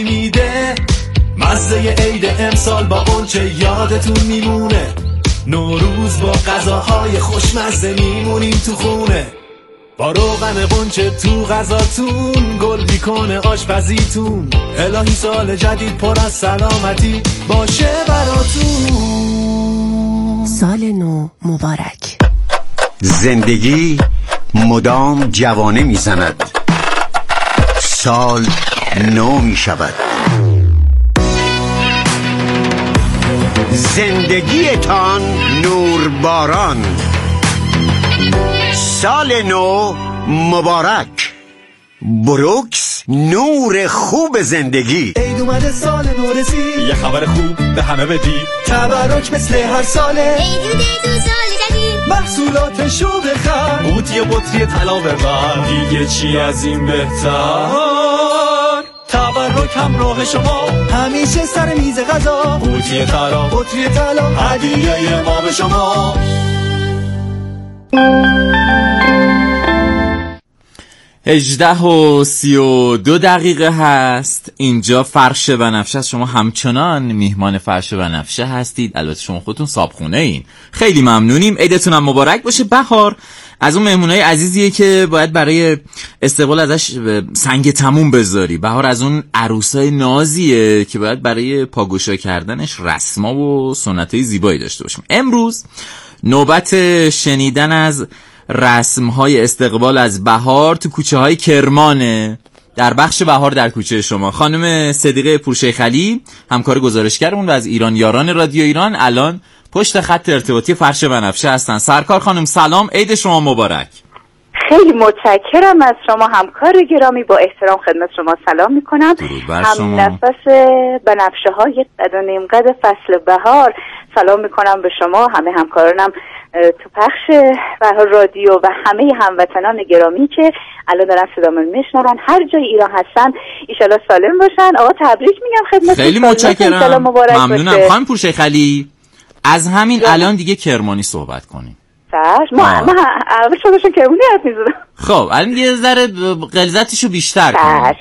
میده مزه عید امسال با اونچه یادتون میمونه. نوروز با غذاهای خوشمزه میمونیم تو خونه. با روغن قنچه تو غذاتون گل میکنه آشپزیتون. الهی سال جدید پر از سلامتی باشه براتون. سال نو مبارک. زندگی مدام جوانه میزند، سال نو میشود. زندگیتان نورباران، سال نو مبارک. بروکس، نور خوب زندگی. عید اومده، سال نو رسید، یه خبر خوب به همه بدید. تبرک مثل هر ساله، عید تو سال جدید، محصولاتشو بخر، قوطی و بطری طلا ببر، دیگه چی از این بهتر. تبرک همراه شما، همیشه سر میز غذا، قوطی طلا، بطری طلا، هدیه ما به شما. 18:32 هست. اینجا فرش بنفشه است. شما همچنان میهمان فرش بنفشه هستید. البته شما خودتون صابخونه این. خیلی ممنونیم. عیدتون هم مبارک باشه. بهار از اون مهمونای عزیزیه که باید برای استقبال ازش سنگ تموم بذاری. بهار از اون عروسای نازیه که باید برای پاگوشا کردنش رسما و سنتای زیبایی داشته باشیم. امروز نوبت شنیدن از رسم‌های استقبال از بهار تو کوچه‌های کرمانه. در بخش بهار در کوچه شما خانم صدیقه پورشیخ علی، همکار گزارشگرمون و از ایران یاران رادیو ایران، الان پشت خط ارتباطی فرش بنفشه هستن. سرکار خانم سلام، عید شما مبارک. خیلی متشکرم از شما همکار گرامی، با احترام خدمت شما سلام میکنم. هم نفس بنفشه های قد و نیم قد فصل بهار سلام میکنم به شما، همه همکارانم تو پخش بهار رادیو و همه هموطنان گرامی که الان دارن صدامون میشنون هر جای ایران هستن. ایشالله سالم باشن. آقا تبریک میگم خدمت. خیلی متشکرم، ممنونم. خانم پورشیخ علی، از همین الان دیگه کرمانی صحبت کنیم. ما اول شداشون کرمانی حرف میزدم. خب الان یه ذره غلظتشو بیشتر کنیم.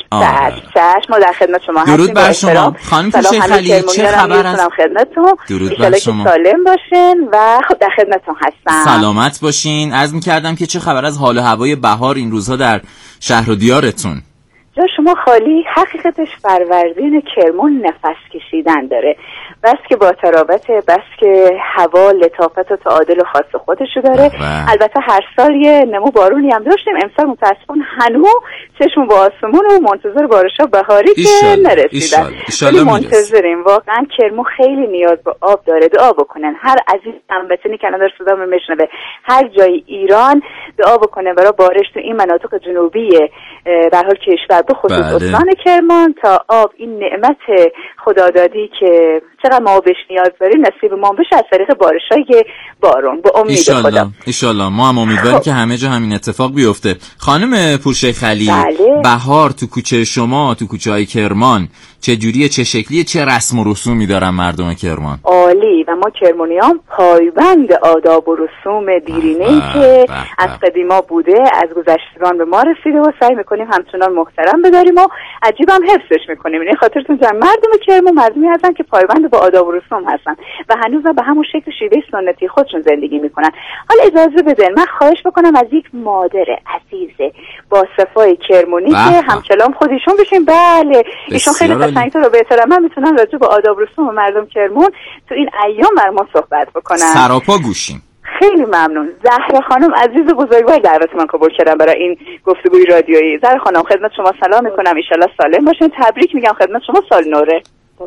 ما در خدمت شما هستیم. درود بر شما خانم پورشیخ علی، چه خبر است؟ خدمتتون. درود بر شما، سالم باشین و خب در خدمتتون هستم. سلامت باشین. عرض می‌کردم که چه خبر از حال و هوای بهار این روزها در شهر و دیارتون؟ جا شما خالی، حقیقتش فروردین کرمان نفس کشیدن داره، بس که با تراوته، بس که هوا لطافت و تعادل و خاص خودشو داره. البته هر سال یه نمو بارونی هم داشتیم، امسال متاسفانه هنوز چشم با آسمون و منتظر بارشا بهاری که نرسیدن. ولی منتظریم. واقعا کرمان خیلی نیاز به آب داره. دعا بکنن هر عزیز هموطنی که الان صدامو میشنوه هر جای ایران دعا بکنه برای بارش تو این مناطق جنوبی به حال کشور، به خصوص استان کرمان، تا آب، این نعمت خدادادی که چقدر ما بهش نیاز داریم، نصیب ما بشه از طریق بارشای بارون. با امید خدا ایشالله ما هم امیدواریم که همه جا همین اتفاق بیفته. خانم پورشیخ علی، بهار تو کوچه شما، تو کوچه های کرمان چه جوریه، چه شکلیه، چه رسم و رسومی دارن مردم کرمان؟ عالی. و ما کرمانیان پایبند آداب و رسوم دیرینه‌ای که از قدیما بوده، از گذشتگان به ما رسیده و سعی میکنیم همچنان محترم بداریم و عجیبم حفظش میکنیم. این خاطرتون جمع مردم کرمان مردمی هستن که پایبند با آداب و رسوم هستن و هنوز به همون شکل شیوه سنتی خودشون زندگی میکنن. حالا اجازه بدن من خواهش بکنم از یک مادر عزیز با صفای کرمانی که همچنان خودشون بشین. بله ایشون خیلی قشنگ‌تر و بهتره من میتونم راجع به آداب و رسوم مردم کرمان تو این ایام بر ما صحبت بکنم. سراپا گوشیم. خیلی ممنون. زهرا خانم عزیز و بزرگوار دعوت من قبول کردن برای این گفتگوی رادیویی. زهرا خانم خدمت شما سلام میکنم، ان شاءالله سالم باشین. تبریک میگم خدمت شما، سال نوره.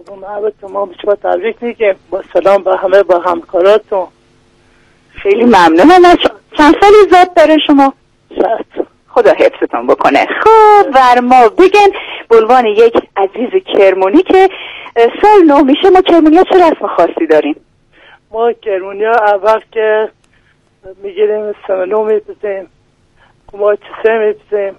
ما به شما تبریک میگیم، با سلام به همه، با همکاراتون. خیلی ممنونم. چند سالی زاد داره شما؟ خدا حفظتون بکنه. خب بر ما بگن به عنوان یک عزیز کرمانی که سال نو میشه، ما کرمانی ها چه رسم خاصی داریم؟ ما کرمانی ها اول که میگیریم سمنو میپزیم، کماچ سم میپزیم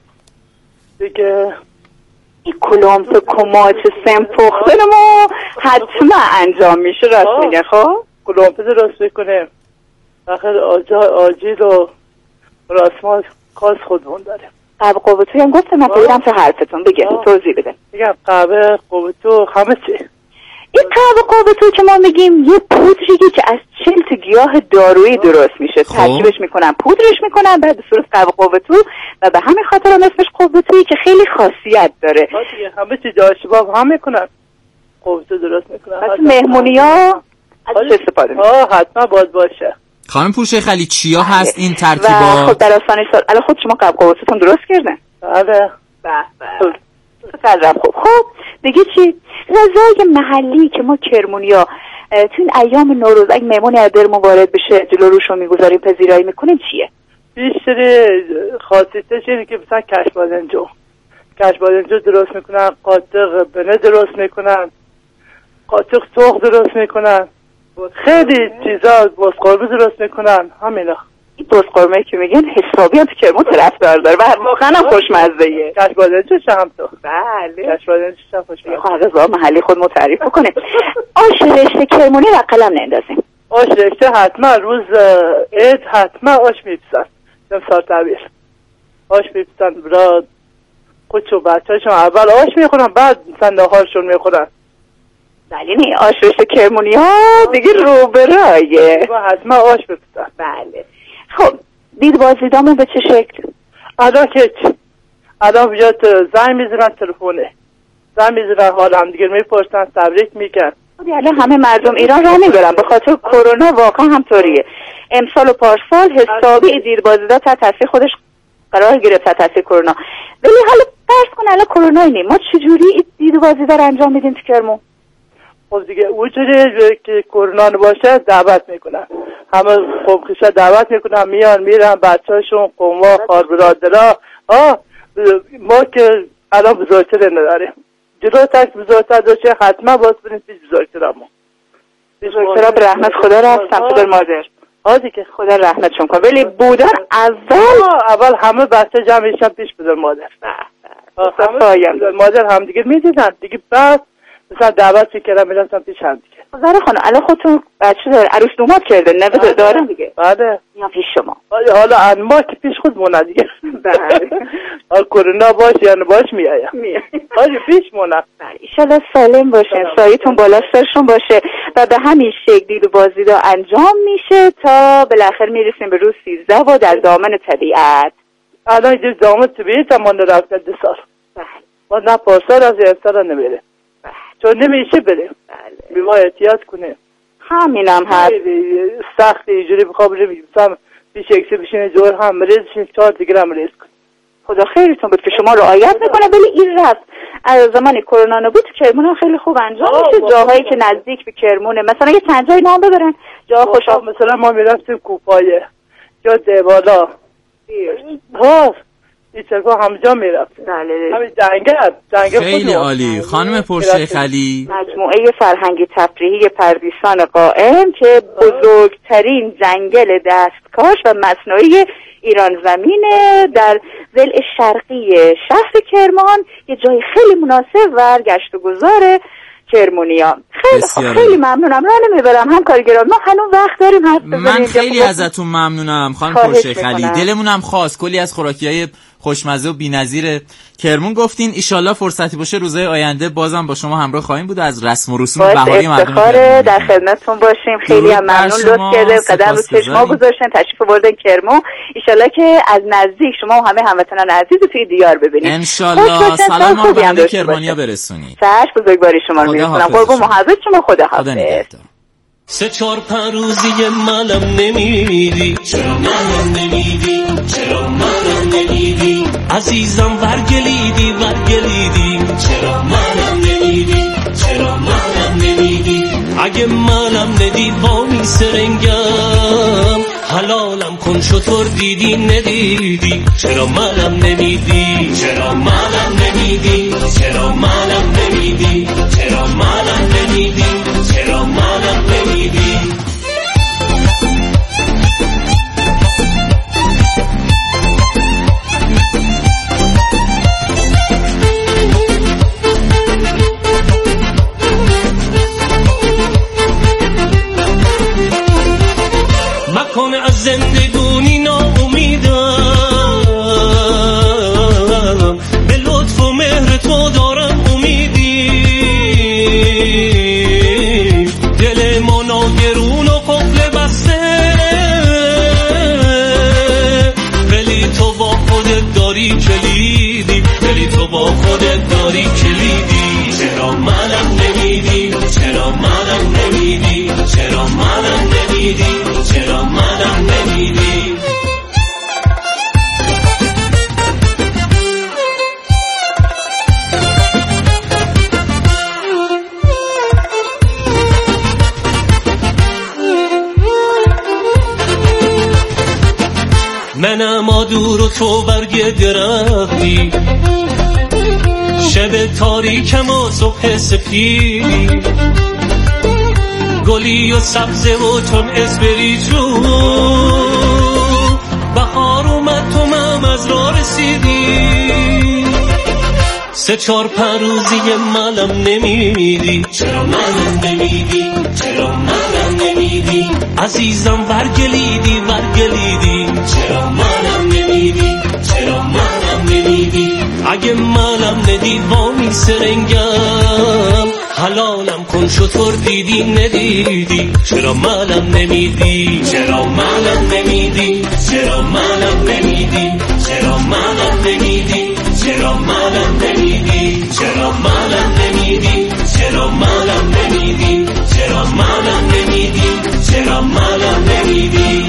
دیگه. این کلامت کماچ سم پختن ما حتما انجام میشه، راست میگه. خب کلامت راست میکنیم، آخر آجیل و رسمات خاص خودمون داریم. قهوه قوتویی هم گفتم، من بگیرم تو حرفتون بگم توضیح بده. میگم قهوه قوتو همه چی. این قهوه قوتو که ما میگیم یه پودریه که از 40 تا گیاه دارویی درست میشه. ترکیبش میکنن، پودرش میکنن بعد به صورت قهوه قوتو و به همین خاطر هم اسمش قوتویی که خیلی خاصیت داره. همه چی جاشباب هم میکنن، قوتو درست میکنن. مثلا مهمونی‌ها ازش استفاده میکنن. حتما باید باشه. خانم پورشه خیلی چیا هست این ترکیبات؟ و خب در آسانی سال الان خود شما قهوه قوتوتون درست کردن؟ بله. خب دیگه چی؟ غذای محلی که ما کرمونیا تو این ایام نوروز اگه مهمونی از درمون وارد بشه جلو روشو میگذاریم پذیرایی میکنیم چیه؟ بیشتر خاصیتش اینه که مثلا کش بادنجو درست میکنن، قاطق بنه درست میکنن، قاطق سرخ درست میکنن، خیلی چیزا بزقرمه درست میکنن. همینا این بزقرمه که میگن حسابی هم تو کرمون طرفدار داره و واقعا هم خوشمزه‌ایه. کش بادنجوش هم تو. بله کش بادنجوش هم خوشمزه. غذا محلی خود تعریف بکنه. آش رشته کرمونی و قلم نندازیم. آش رشته حتما روز عید حتما آش میپسن. امسال تعبیر آش میپسن برای خودش و بچه‌هاشون اول آش میخورن بعد مثلا ناهارشون میخورن. بله نه آش رشته کرمونی ها دیگه روبرایه. حتما آش بپسن. بله. خب دید بازدیدامون به چه شکل؟ الان بیاد زنگ میزنن تلفونه، زنگ میزنن حال هم دیگه میپرسن، تبریک میگن. الان همه مردم ایران راه میبرن به خاطر کرونا، واقعا همطوریه. امسال و پارسال حسابی دید بازدیدا تحت تاثیر خودش قرار گرفت تحت تاثیر کرونا. ولی حالا فرض کن الان کرونا اینه، ما چجوری دید بازدیدا رو انجام میدیم تو کرمون؟ خب دیگه اونجوری که کرونا باشه دعوت میکنن، همه قومخیشا دعوت میکنن، میرن بچه‌هاشون، قوما، خال برادرها. ما که الان بزرگتر نداریم، جلو تک بزرگتر داشته حتما باید بریم پیش بزرگترامون. بزرگترها به رحمت خدا رفتن، پدر مادر دیگه خدا رحمتشون کنه. ولی بودن اول همه بچه جمع میشن پیش پدر مادر. همه مادر هم دیگه میدیدن دیگه، بعد مثلا دعوت کردن میرفتن پیش هم دیگه. زهره خانم الان خودتون بچه داره، عروس دومات کرده، نوه دارن دیگه. بله یا پیش شما. حالا ما که پیش خودمونه دیگه. بله. کرونا باشه یا نباشه میایم. پیش مونه. بله ان سالم باشین، سایتون بالا سرشون باشه و به همین شکل دید و بازدیدا انجام میشه تا بالاخره میرسیم به روز 13 و در دامن طبیعت. الان در دامن طبیعت هم رفتن 2 سال. بله. ما نه پارسال از این سال نمیره. چون نمیشه بریم. بله. ما احتیاط کنیم. همینم هست. سخت اینجوری بخوام بریم مثلا پیش اکسی بشینه جور هم مریض 4 دیگه هم مریض کن. خدا خیرتون بود که شما رعایت میکنه. ولی این رفت از زمانی کرونا نبود کرمون هم خیلی خوب انجام میشه. جاهایی که نزدیک به کرمونه مثلا یه چند جای نام ببرن جا خوشا، مثلا ما میرفتیم کوپایه یا دیوالا این طرفا همجا میرفت. همین جنگل خیلی عالی. خانم پورشه خلی، مجموعه فرهنگی تفریحی پردیسان قائم که بزرگترین جنگل دستکاش و مصنوعی ایران زمینه در ضلع شرقی شهر کرمان، یه جای خیلی مناسب و گشت و گذار کرمونیا. خیلی ممنونم. راه نمیبرم هم کارگران، ما هنوز وقت داریم حرف بزنیم. من خیلی ازتون ممنونم خانم پورشه خلی. دلمونم خواست کلی از خوراکی‌های خوشمزه و بی‌نظیر کرمون گفتین. ایشالله فرصتی باشه روزهای آینده بازم با شما همراه خواهیم بود از رسم و رسوم بهاری مردم کرمون در خدمتتون باشیم. خیلی هم ممنون لطف کردید، قدم رو چشما گذاشتن، تشریف آوردن کرمون. ایشالله که از نزدیک شما و همه هموطنان عزیز رو توی دیار ببینید. ان شاءالله. سلام ما به همه کرمانیا برسونید. چشم بزرگواری شما رو می‌رسونم. قربون محبت شما. خدا حافظ. 3-4 روزی منم نمیدی، چرا منم نمیدی، چرا منم نمیدی، عزیزم ورگلیدی، چرا منم نمیدی، چرا منم نمیدی، اگه منم ندی وانی سرنگم، حلالم کن شطور دیدی ندیدی، چرا منم نمیدی، چرا منم نمیدی، چرا منم نمیدی، چرا منم نمیدی، چرا منم نمیدی. مکن از زندگونی ناامیدم، دور و تو برگ درختی، شب تاریکم و صبح سفیدی، گلی و سبزه و چون اسپریتو، بهار اومد تو مم از را رسیدی. 3-4 روزی منم نمیدی، چرا منم نمیدی، چرا منم نمیدی، عزیزم ورگلیدی ورگلیدی، چرا منم نمیدی، چرا منم نمیدی، اگه منم ندید وامی سرنگم، حلالم کن شطور دیدی ندیدی، چرا منم نمیدی، چرا منم نمیدی، چرا منم نمیدی، چرا منم نمیدی، چرا منم نمیدی، چرا منم نمیدی، چرا منم نمیدی، چرا منم نمیدی، چرا منم نمیدی.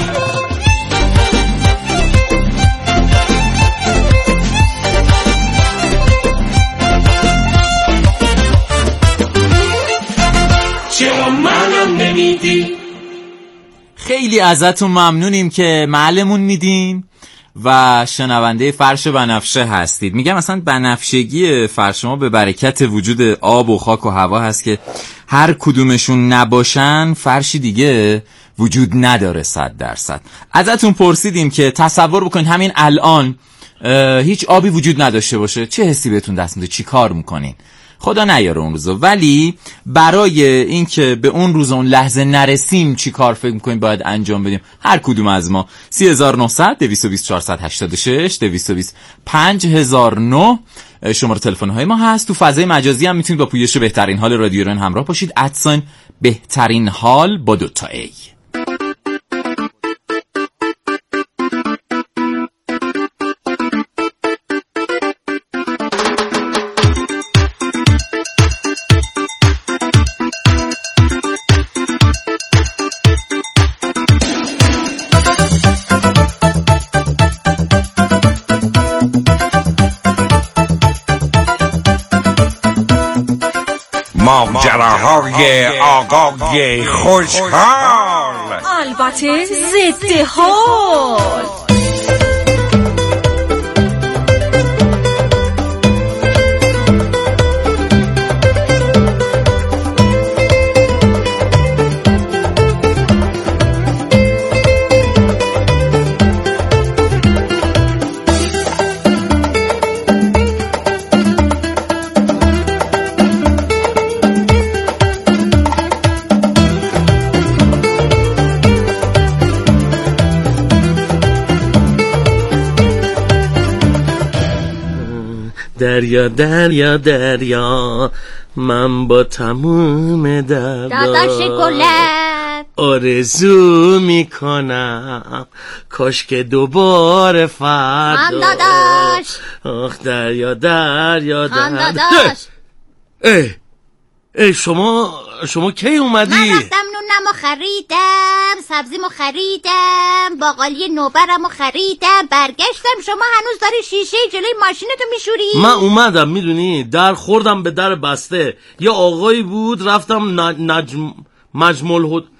چرا منم نمیدی. خیلی ازتون ممنونیم که معلمون میدین و شنونده فرش بنفشه هستید. میگم مثلا بنفشگی فرش ما به برکت وجود آب و خاک و هوا هست که هر کدومشون نباشن فرشی دیگه وجود نداره 100%. ازتون پرسیدیم که تصور بکنید همین الان هیچ آبی وجود نداشته باشه، چه حسی بهتون دست میده؟ چی کار میکنین؟ خدا نیاره اون روزو، ولی برای اینکه به اون روز اون لحظه نرسیم چی کار فکر میکنیم باید انجام بدیم؟ هر کدوم از ما 3900 220 486 220 5009 شماره تلفن های ما هست. تو فضای مجازی هم میتونید با پویش بهترین حال رادیو ایران همراه باشید. ادسان بهترین حال با 2 تا ای. ماجراهای آقای خوشحال، البته ضد حال. دریا دریا دریا، من با تموم داداش گلم آرزو میکنم کاش که دوباره فردا. هم داداش، آخ دریا دریا هم دریا. داداش، شما کی اومدی؟ من رفتم نونمو خریدم، سبزیمو خریدم، باقالی نوبرمو خریدم، برگشتم شما هنوز داری شیشه جلوی ماشینتو میشوری. من اومدم میدونی در خوردم به در بسته، یه آقایی بود رفتم نجم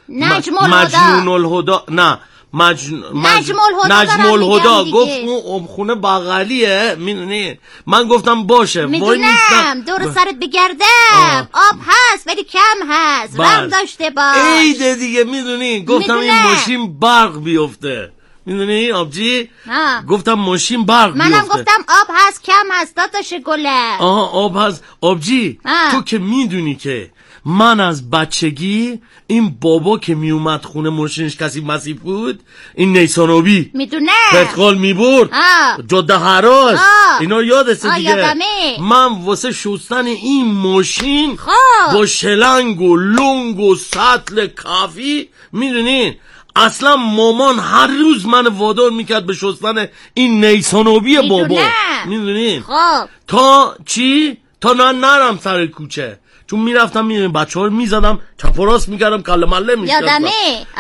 الهدا گفت اون خونه بغلیه میدونی. من گفتم باشه میدونم دور سرت بگردم. آب هست ولی کم هست، رم داشته باش. عیده دیگه میدونی. گفتم این ماشین برق بیفته میدونی آبجی. گفتم ماشین برق بیفته. منم گفتم آب هست کم هست داداش گلم. آب هست آبجی. تو که میدونی که من از بچگی این بابا که میومد خونه ماشینش کسی مسیف بود، این نیسانوبی میدونه پتقال میبرد جاده هراس اینا یادسته دیگه. یادمه. من واسه شستن این ماشین با شلنگ و لنگ و سطل کافی میدونین اصلا مامان هر روز من وادار میکرد به شستن این نیسانوبی بابا میدونین. تا چی؟ تا نرم سر کوچه، چون میرفتم میرم بچه ها رو میزدم چپ و راست میکردم کله مله میشکستم. یادمه.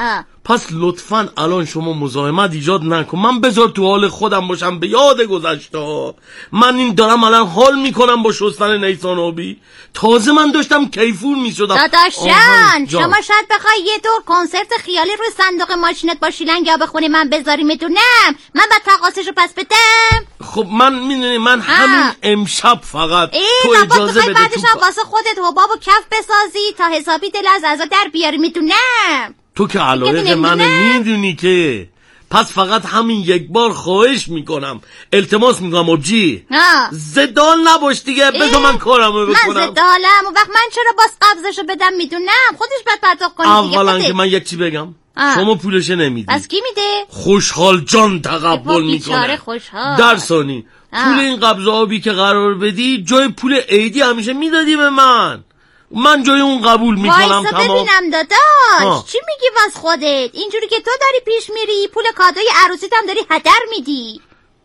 پس لطفاً الان شما مزاحمت ایجاد نکن، من بذار تو حال خودم باشم، به یاد گذشته. من این دارم الان حال میکنم با شستن نیسان آبی، تازه من داشتم کیفور میشدم. داداشان شما شاید بخوای یه دور کنسرت خیالی روی صندوق ماشینت با شیلنگ آب خونه من بذاری، میدونم من باید تقاصشو پس بدم. خب من میدونی من همین امشب فقط تو اجازه بده بعدش هم واسه خودت حباب و کف بسازی تا حسابی دل از عزا در بیاری، میدونم تو که علایق منو میدونی که. پس فقط همین یک بار خواهش میکنم، التماس میکنم آبجی زدال نباش دیگه، بذار من کارمو بکنم. من زدالم اون وقت من چرا باز قبضشو بدم، میدونم خودش باید پرداخت کنه دیگه. اولا که من یک چی بگم، شما پولش نمیدی. پس کی میده؟ خوشحال جان تقبل میکنه. در ثانی پول این قبض آبی که قرار بدی جای پول عیدی همیشه میدادی به من جای اون قبول میکنم. وایسا ببینم داداش چی میگی واس خودت؟ اینجوری که تو داری پیش میری پول کادوی عروسیت هم داری هدر میدی.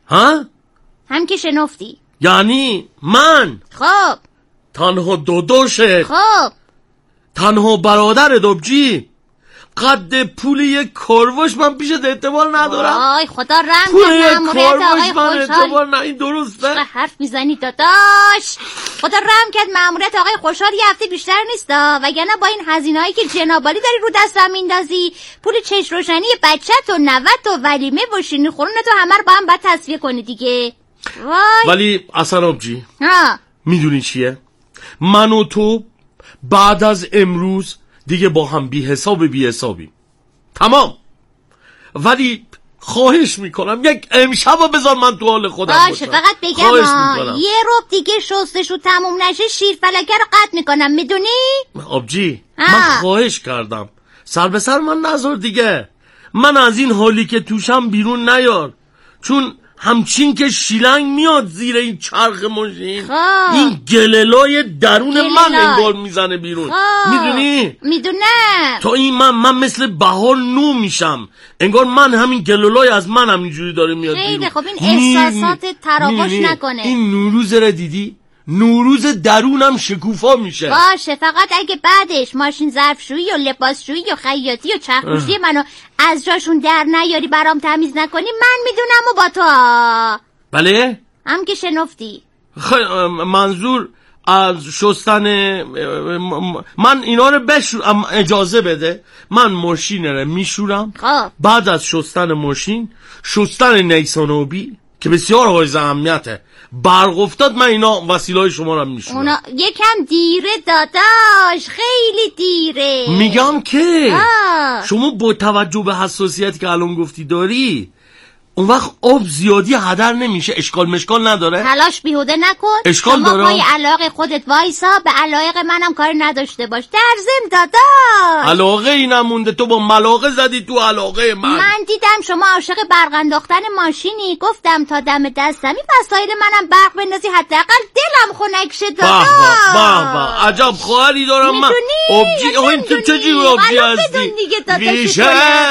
هم که شنفتی یعنی من خب تنها داداشه، خب تنها برادر دوبجی، قد پول یک کارواش من پیشت اعتبار ندارم. آی خدا رحم پول کنه یک کارواش من اعتبار نه. این درسته؟ حرف میزنی داداش؟ خدا رحم کرد ماموریت آقای خوشحال یه هفته بیشتر نیستا، وگرنه با این هزینه‌هایی که جنابالی داری رو دستم میندازی، پول چش روشنی بچت و نوت و ولیمه و شیرینی خورون تو همه رو با هم باید تصفیه کنی دیگه. وای. ولی اصلا آبجی میدونی چیه؟ من و تو بعد از امروز دیگه با هم بی حسابی تمام. ولی خواهش میکنم یک امشب بذار من تو حال خودم باشه. فقط بگم یه رب دیگه شستشو تموم نشه شیر فلکه رو قطع میکنم، میدونی؟ آبجی من خواهش کردم سر به سر من نذار دیگه، من از این حالی که توشم بیرون نیار، چون همچین که شیلنگ میاد زیر این چرخ ماشین این گللای درون من انگار میزنه بیرون. میدونی؟ میدونم. تا این من مثل بهار نو میشم، انگار من همین گللای از من همینجوری داره میاد بیرون. خیلی خب این احساسات تراوش نکنه. این نوروز رو دیدی؟ نوروز درونم شکوفا میشه. باشه فقط اگه بعدش ماشین ظرفشویی و لباسشویی و خیاطی و چرخ‌پوشی منو از جاشون در نیاری برام تمیز نکنی، من میدونم و با تو. بله؟ هم که شنفتی. منظور از شستن من اینا رو اجازه بده من ماشین رو میشورم. بعد از شستن ماشین شستن نیسان آبی که بسیار حائز اهمیته، برق افتاد من اینا وسیله‌های شما رو میشونم. اونا یکم دیره داداش، خیلی دیره. میگم که شما با توجه به حساسیتی که الان گفتی داری، اون وقت آب زیادی هدر نمیشه، اشکال مشکال نداره. تلاش بیهوده نکن. اشکال داره. شما پای علاقه خودت وایسا، به علاقه منم کاری نداشته باش. در ضمن داداش علاقه ای نمونده، تو با ملاقه زدی تو علاقه من دیدم شما عاشق برق انداختن ماشینی، گفتم تا دم دستمی وسایل منم برق بندازی حداقل دلم خنک شه داداش. بابا عجب خواهری دارم من. آبجی این تو چه جور آبجی هستی؟ بیشه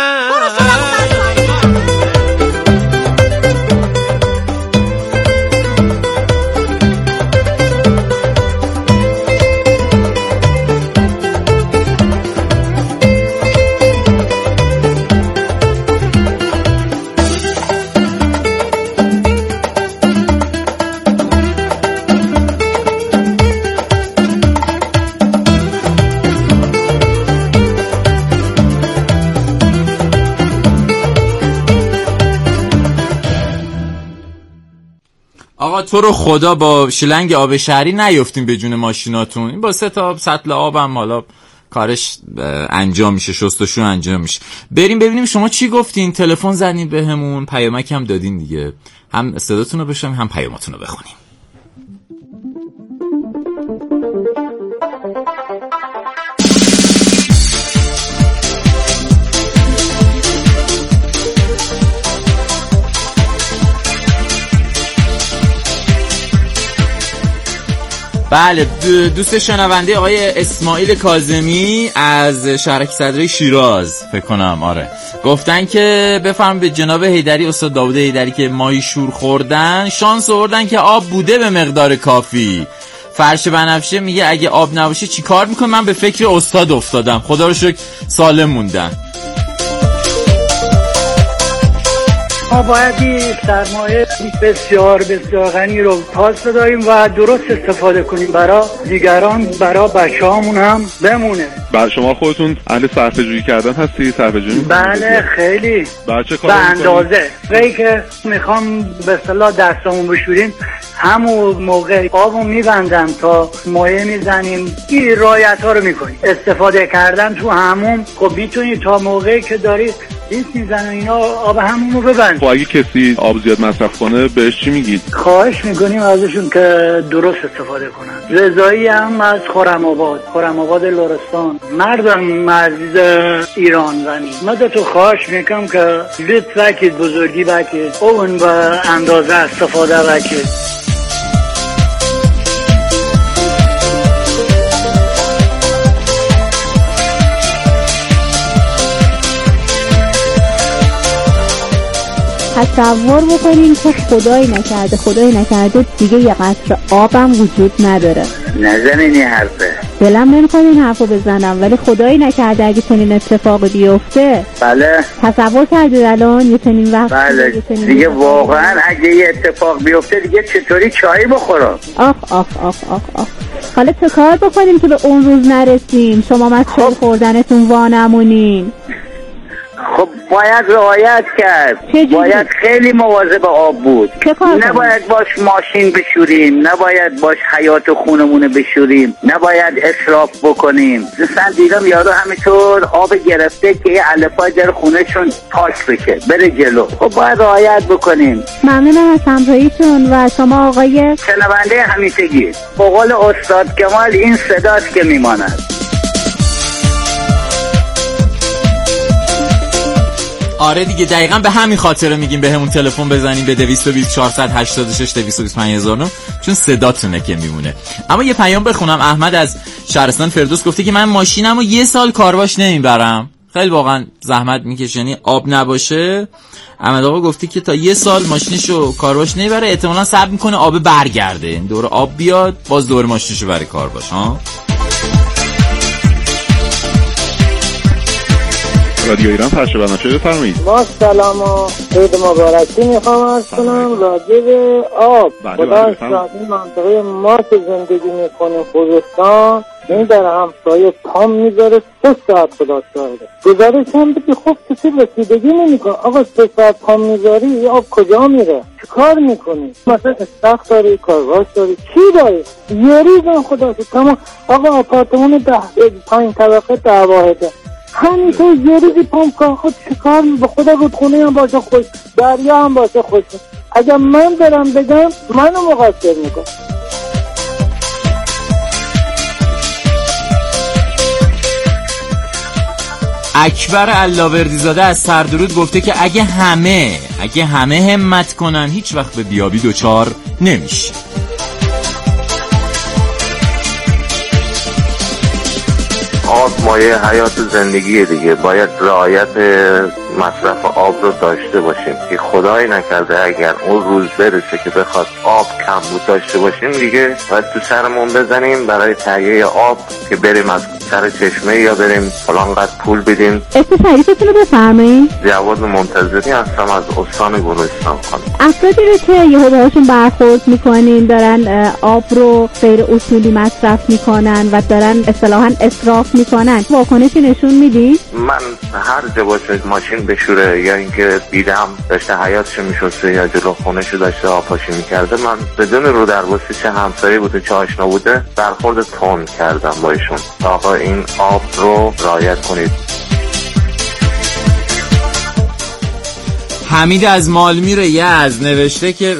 آقا تو رو خدا با شلنگ آب شهری نیفتیم به جون ماشیناتون. این با 3 سطل آبم حالا کارش انجام میشه، شستشو انجام میشه. بریم ببینیم شما چی گفتین. تلفن زدین بهمون، پیامک هم دادین دیگه، هم صداتون رو بشنویم هم پیاماتون رو بخونیم. بله دوست شنونده آقای اسماعیل کاظمی از شهرک صدرای شیراز فکر کنم، آره، گفتن که بفرم به جناب حیدری، استاد داوود حیدری که ماهی شور خوردن شانس آوردن که آب بوده به مقدار کافی. فرش بنفشه میگه اگه آب نباشه چی کار میکنم؟ من به فکر استاد افتادم، خدا رو شکر سالم موندن. ما باید این سرمایه بسیار بسیار غنی رو پاس بداریم و درست استفاده کنیم برای دیگران، برای بچه‌هامون هم بمونه. برای شما خودتون اهل صرفه‌جویی کردن هستی؟ صرفه‌جویی می‌کنید؟ بله خیلی. چه کاری به اندازه. وقتی که میخوام به اصطلاح دستمون بشوریم همون موقع آبو میبندم تا مایع میزنیم. این رعایت‌ها رو میکنیم. استفاده کردن تو هموم خب میتونید تا موقعی که دارید لیست میزنن اینا آب همون رو ببند. خب اگه کسی آب زیاد مصرف کنه بهش چی میگید؟ خواهش میکنیم ازشون که درست استفاده کنن. رضایی هم از خرم‌آباد لرستان، مردم عزیز ایران زنی مدتو خواهش میکنم که لطف وکید، بزرگی وکید، اون به اندازه استفاده وکید. تصور بکنین که خدایی نکرده دیگه یه قطره آبم وجود نداره. نزنین این حرفه. دلم نمیخواد این حرفو بزنم ولی خدایی نکرده اگه چنین اتفاقی بیفته. بله. تصور کردید الان یه چنین وقت؟ بله دیگه واقعا اگه یه اتفاق بیفته دیگه چطوری چایی بخورم؟ آخ. حالا چه کار بکنیم که به اون روز نرسیم؟ شما مسئول خوردنتون وانمونین. خب باید رعایت کرد. باید خیلی مواظب آب بود. نباید باش ماشین بشوریم، نباید باش حیات خونمونه بشوریم، نباید اسراف بکنیم. مثلا دیدم یارو همینطور آب گرفته که یه الفای در خونهشون پاک بشه بره جلو. خب باید رعایت بکنیم. ممنونم از همراهیتون و شما آقای شنونده همیشگی. به قول استاد کمال این صداست که میماند. آره دیگه دقیقاً به همین خاطر میگیم به همون تلفن بزنیم به 220 486 225 چون صداتونه که میمونه. اما یه پیام بخونم. احمد از شهرستان فردوس گفته که من ماشینمو 1 سال کارواش نمیبرم. خیلی واقعا زحمت میکشه، یعنی آب نباشه. احمد آقا گفته که تا 1 سال ماشینشو کارواش نمیبره، احتمالاً صبر میکنه آب برگرده، این دوره آب بیاد باز دوره ماشینشو بره کارواش. ها رادیو ایران پخش برنامه بفرمایید. ما سلام و عید مبارکی میخوام عرض کنم راجع به آب. خدا شاهد این منطقه ما که زندگی میکنیم خوزستان این در همسایه پام میذاره 3 ساعت خدا شاهده. گزارش هم بگی خب کسی رسیدگی نمیکنه. آقا 3 ساعت پام میذاری آب کجا میره؟ چه کار میکنی؟ مثلا استخ داری، کارواش داری، چی داری؟ یه ریزن خدا شد تمام. آقا آپارتمان 5 طبقه 10 واحده همینطور یه پمپ کن. خود چکار به خدا رودخونه هم باشه خوش، دریا هم باشه خوش. اگر من برم بگم منو مقصر میکنم. اکبر علاوردی زاده از سردرود گفته که اگه همه همت کنن هیچ وقت به بیابی دوچار نمیشه. آب مایه حیات زندگی دیگه، باید رعایت مصرف آب رو داشته باشیم که خدایی نکرده اگر اون روز برسه که بخواد آب کمبود داشته باشیم دیگه باید تو سرمون بزنیم برای تهیه آب که بریم از سر چشمه یا بریم فلان قد پول بدیم. اسم شریفتون رو بفرمایید. جواد منتظری هستم از استان گلستان خانم. افرادی رو که یهو بهشون برخورد میکنین دارن آب رو غیر اصولی مصرف میکنن و دارن اصطلاحاً اسراف میکنن، واکنشی نشون میدید؟ من هر جا باشه ماشین بشوره یا اینکه دیدم داشته حیاتشو میشسته یا جلو خونهشو داشته آبپاشی میکرده، من بدون رو دربستی چه همسایه بوده چه آشنا بوده برخورد تون کردم با ایشون. آقا این آب رو رعایت کنید. حمید از مالمیر یزد نوشته که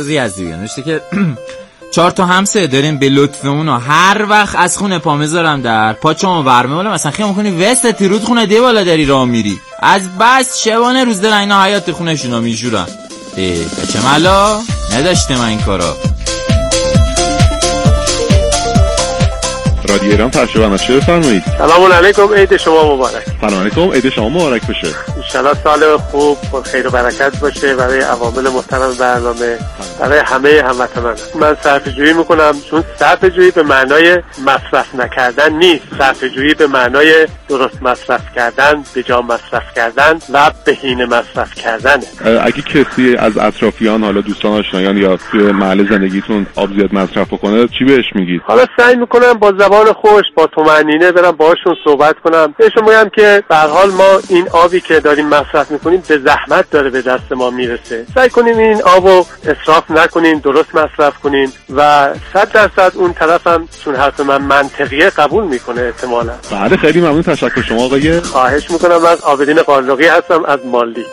4 تا همسایه داریم به لطف اونو هر وقت از خونه پا میذارم در پاچمو ورمه بالا مثلا خیلی میکنی وسط رود خونه دی بالا داری راه میری از بس شبانه روز دارن اینا حیات خونه شونو میشورن. بچه ملا نداشته من این کارا. رادیو ایران پخش برنامه بفرمایید. سلام علیکم، عید شما مبارک. سلام علیکم، عید شما مبارک بشه. انشالله سال خوب با خیر و برکت باشه برای عوامل محترم برنامه، برای همه هموطنان. من صرفه‌جویی میکنم، چون صرفه‌جویی به معنای مصرف نکردن نیست، صرفه‌جویی به معنای درست مصرف کردن، به جا مصرف کردن و بهینه مصرف کردنه. اگه کسی از اطرافیان، حالا دوستان، آشنایان یا توی محل زندگیتون آب زیاد مصرف بکنه، چی بهش میگید؟ حالا سعی میکنم با زبان خوش، با طمأنینه برم باهاشون صحبت کنم، بهشون میگم که به هر حال ما این آبی که داریم مصرف میکنیم به زحمت داره به دست ما میرسه. سعی کنیم این آبو اسراف نکنیم، درست مصرف کنیم و 100% اون طرفم چون حرف من منطقیه قبول میکنه احتمالاً. بله خیلی ممنون، تشکر شما آقای. خواهش میکنم. از عابدین قالقی هستم از مالدیک.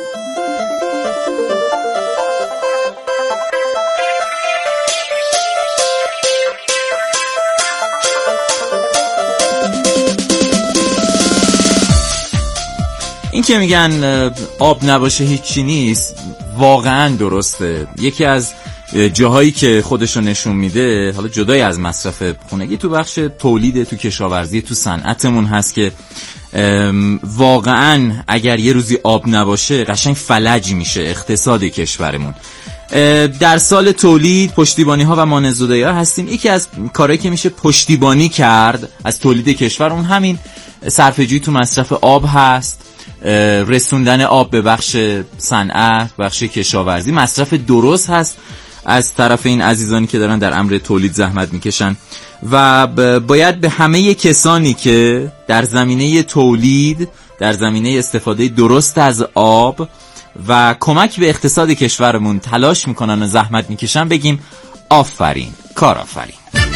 این که میگن آب نباشه هیچی نیست واقعا درسته. یکی از جاهایی که خودشو نشون میده، حالا جدای از مصرف خونگی، تو بخش تولید، تو کشاورزی، تو صنعتمون هست که واقعا اگر یه روزی آب نباشه قشنگ فلج میشه اقتصاد کشورمون. در سال تولید پشتیبانی ها و مانزودایی ها هستیم. یکی از کارهایی که میشه پشتیبانی کرد از تولید کشور، اون همین صرفه‌جویی تو مصرف آب هست، رسوندن آب به بخش صنعت، بخش کشاورزی، مصرف درست هست از طرف این عزیزانی که دارن در امر تولید زحمت میکشن و باید به همه کسانی که در زمینه تولید، در زمینه استفاده درست از آب و کمک به اقتصاد کشورمون تلاش میکنن و زحمت میکشن بگیم آفرین، کار آفرین.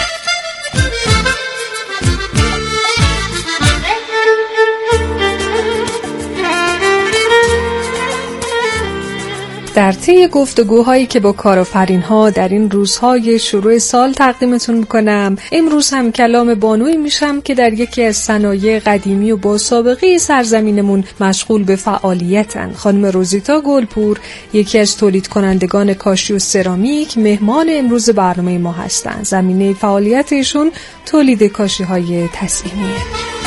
در طی گفتگوهایی که با کارآفرین‌ها در این روزهای شروع سال تقدیمتون میکنم، امروز هم کلام بانویی میشم که در یکی از صنایع قدیمی و با سابقه سرزمینمون مشغول به فعالیتن. خانم روزیتا گلپور، یکی از تولید کنندگان کاشی و سرامیک، مهمان امروز برنامه ما هستند. زمینه فعالیت ایشون تولید کاشی‌های تزئینیه.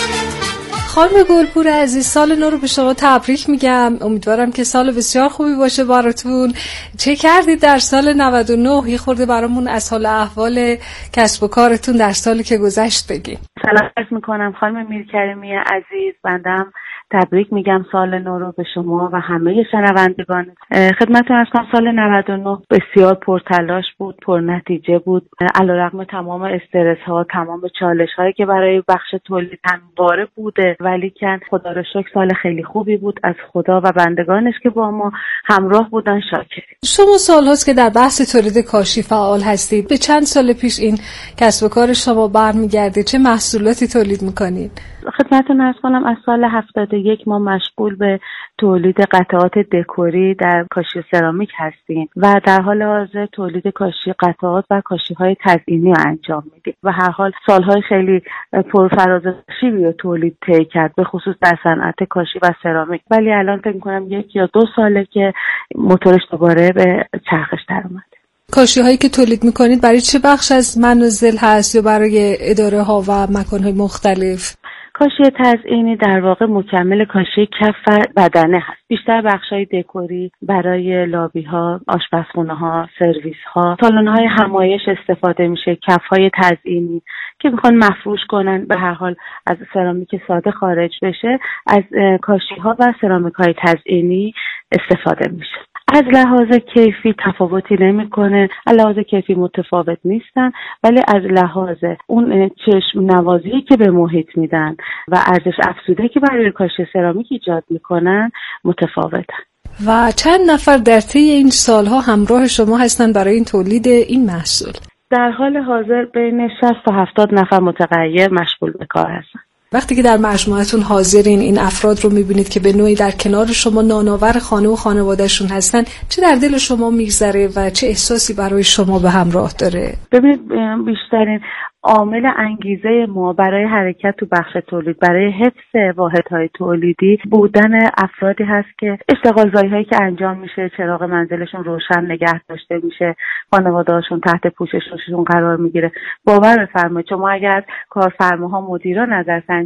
خانم گلپور عزیز، سال نو رو به شما تبریک میگم. امیدوارم که سال بسیار خوبی باشه براتون. چه کردید در سال 99؟ یه خورده برامون از حال احوال کسب و کارتون در سالی که گذشت بگید. سلام عرض میکنم خانم میرکریمی عزیز. بندم تبریک میگم سال نو رو به شما و همه شنوندگان. خدمتتون عرض کنم سال 99 بسیار پرتلاش بود، پرنتیجه بود. علیرغم تمام استرس ها، تمام چالش هایی که برای بخش تولید همواره بوده، ولی که خدا رو شکر سال خیلی خوبی بود. از خدا و بندگانش که با ما همراه بودن شاکریم. شما سال هاست که در بحث تولید کاشی فعال هستید. به چند سال پیش این کسب و کار شما برمیگرده؟ چه محصولاتی تولید میکنید؟ خدمتتون عرض کنم از سال 71 ما مشغول به تولید قطعات دکوری در کاشی سرامیک هستیم و در حال حاضر تولید کاشی قطعات و کاشی‌های تزئینی رو انجام میدیم و هر حال سالهای خیلی پرفراز و نشیبی رو تولید طی کرد، به خصوص در صنعت کاشی و سرامیک. ولی الان فکر می‌کنم 1 یا 2 ساله که موتورش دوباره به چرخش در اومده. کاشی هایی که تولید میکنید برای چه بخش از منازل هست یا برای اداره ها و مکان های مختلف؟ کاشی تزئینی در واقع مکمل کاشی کف بدنه هست. بیشتر بخشای دکوری برای لابی ها، آشپزخونه ها، سرویس ها، سالن های همایش استفاده میشه. کف های تزئینی که میخوان مفروش کنن، به هر حال از سرامیک ساده خارج بشه، از کاشی ها و سرامیک های تزئینی استفاده میشه. از لحاظ کیفی تفاوتی نمیکنه، از لحاظ کیفی متفاوت نیستن، ولی از لحاظ اون چشم نوازی که به محیط میدن و ارزش افزوده که برای کاشی سرامیک ایجاد میکنن متفاوتن. و چند نفر در طی این سالها همراه شما هستن برای این تولید این محصول؟ در حال حاضر بین 60 تا 70 نفر متغیر مشغول به کار هستن. وقتی که در مجموعتون حاضرین، این افراد رو میبینید که به نوعی در کنار شما نانآور خانه و خانوادهشون هستن، چه در دل شما میگذره و چه احساسی برای شما به همراه داره؟ ببینید بیشترین عامل انگیزه ما برای حرکت تو بخش تولید، برای حفظ واحدهای تولیدی، بودن افرادی هست که اشتغالزایی هایی که انجام میشه، چراغ منزلشون روشن نگه داشته میشه، خانواده‌هاشون تحت پوشششون قرار میگیره. باور بفرمایید شما اگر از کارفرماها، مدیران نظر